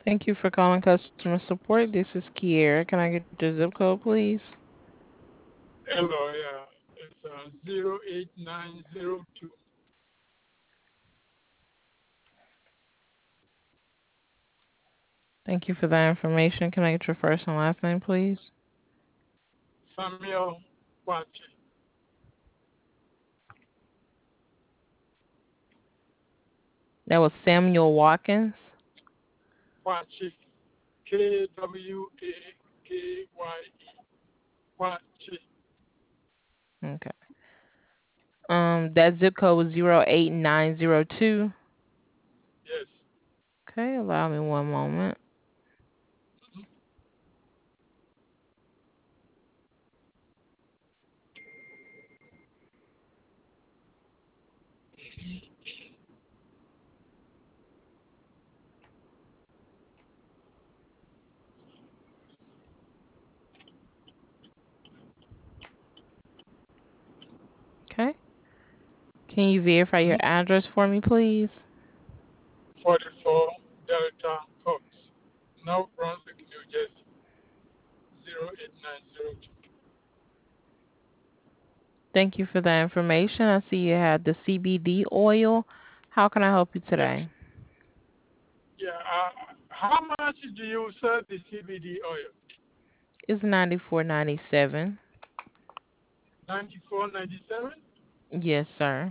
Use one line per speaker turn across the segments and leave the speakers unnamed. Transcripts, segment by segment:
Thank you for calling customer support. This is Kiera. Can I get your zip code, please?
Hello, yeah. It's 08902.
Thank you for that information. Can I get your first and last name, please?
Samuel Kwachi.
That was Samuel Watkins.
Kwachi. Kwakye. Kwachi.
Okay. That zip code was 08902.
Yes.
Okay, allow me one moment.
Mhm.
Okay. Can you verify your
Mhm.
address for me, please?
44 Delta Cox. North Brunswick, New Jersey. 08902.
Thank you for that information. I see you had the CBD oil. How can I help you
Yes.
today?
Yeah. How much do you sell the CBD oil?
It's 94.97.
94.97.
Yes, sir.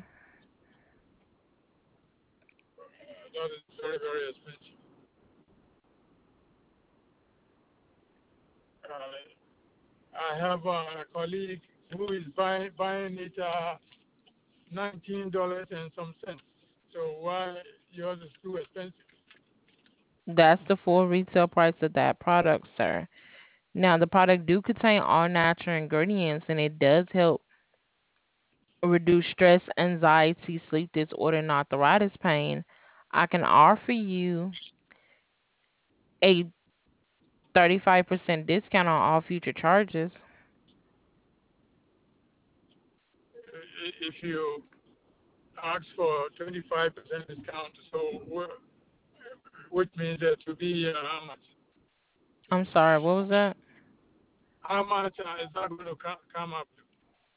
That is very, very expensive. I have a colleague who is buying it $19 and some cents. So why yours is too expensive?
That's the full retail price of that product, sir. Now, the product do contain all natural ingredients and it does help reduce stress, anxiety, sleep disorder, and arthritis pain. I can offer you a 35% discount on all future charges.
If you ask for 25% discount, so which means that to be how much?
I'm sorry, what was that?
How much is that going to come up to?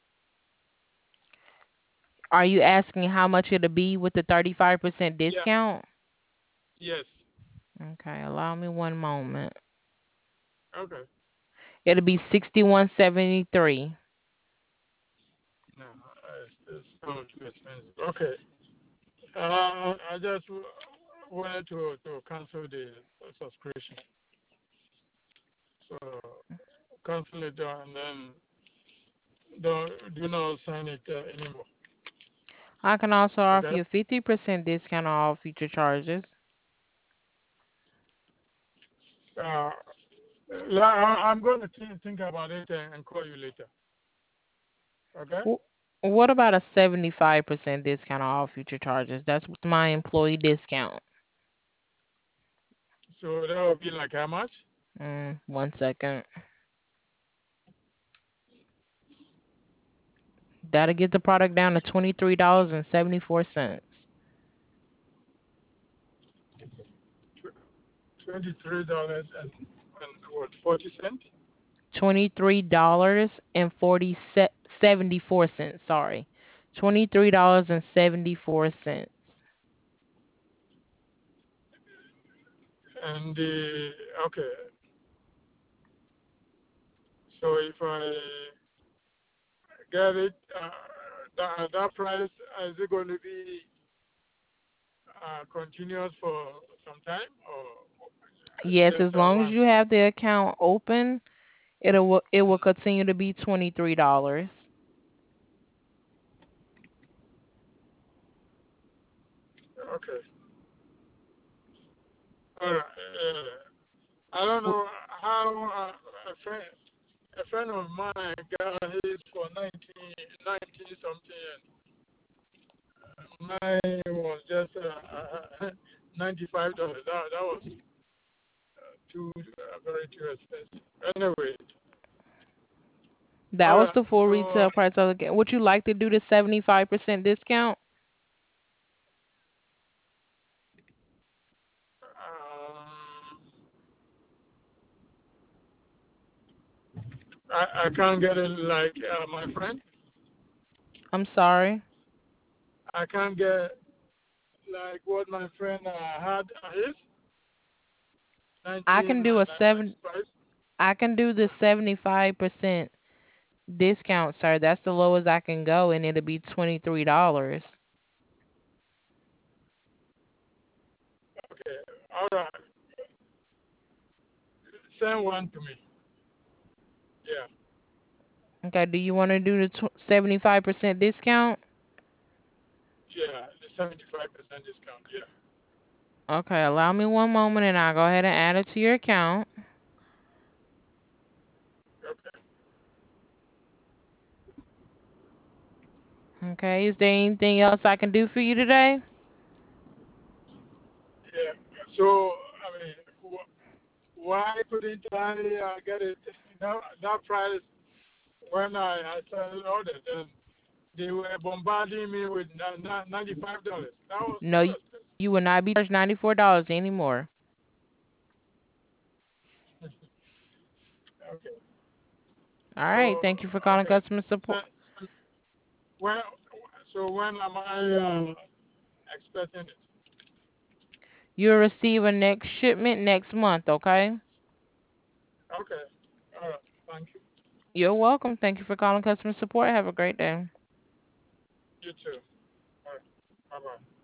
Are you asking how much it'll be with the 35%
Yeah.
discount?
Yes.
Okay, allow me one moment.
Okay.
It'll be 61.73.
No, it's still too expensive. Okay. I just wanted to cancel the subscription. So cancel it and then do not sign it anymore.
I can also offer
Okay.
you a 50% discount on all future charges.
Uh, I'm going to think about it and call you later. Okay.
Wh- What about a 75% discount on all future charges? That's with my employee discount.
So that will be like how much?
One second. That'll get the product down to $23.74.
$23 and what 40 cents?
$23.74. Sorry. $23.74.
And okay. So if I get it, that price is it going to be continuous for some time or
Yes,
just
as long as
once?
you have the account open, it will continue to be $23.
Okay. All right. I don't know how a friend of mine got his for 19 something, and mine was just $95. That was too very too expensive. Anyway,
That
all
was
right.
the full
So
retail price of the game. Would you like to do the 75% discount?
um, I can't get it like my friend.
I'm sorry.
I can't get like what my friend had his
I can do a seven
1995.
I can do the 75% discount, sir. That's the lowest I can go and it'll be $23.
Okay, all right. Send one to me. Yeah,
Okay, do you want to do the 75% discount?
yeah, the 75% discount. Yeah.
Okay, allow me one moment and I'll go ahead and add it to your account.
Okay.
Okay, is there anything else I can do for you today?
Yeah. So I mean, why couldn't I get it that price when I started order? Then they were bombarding me with $95. That was
No,
too expensive.
you will not be charged $94 anymore.
Okay.
All
So
right, thank you for calling
okay.
customer
So,
support.
when when am I expecting it?
You'll receive a next shipment next month, okay?
Okay. All right. Thank you.
You're welcome. Thank you for calling customer support. Have a great day.
You too. All right. Bye bye.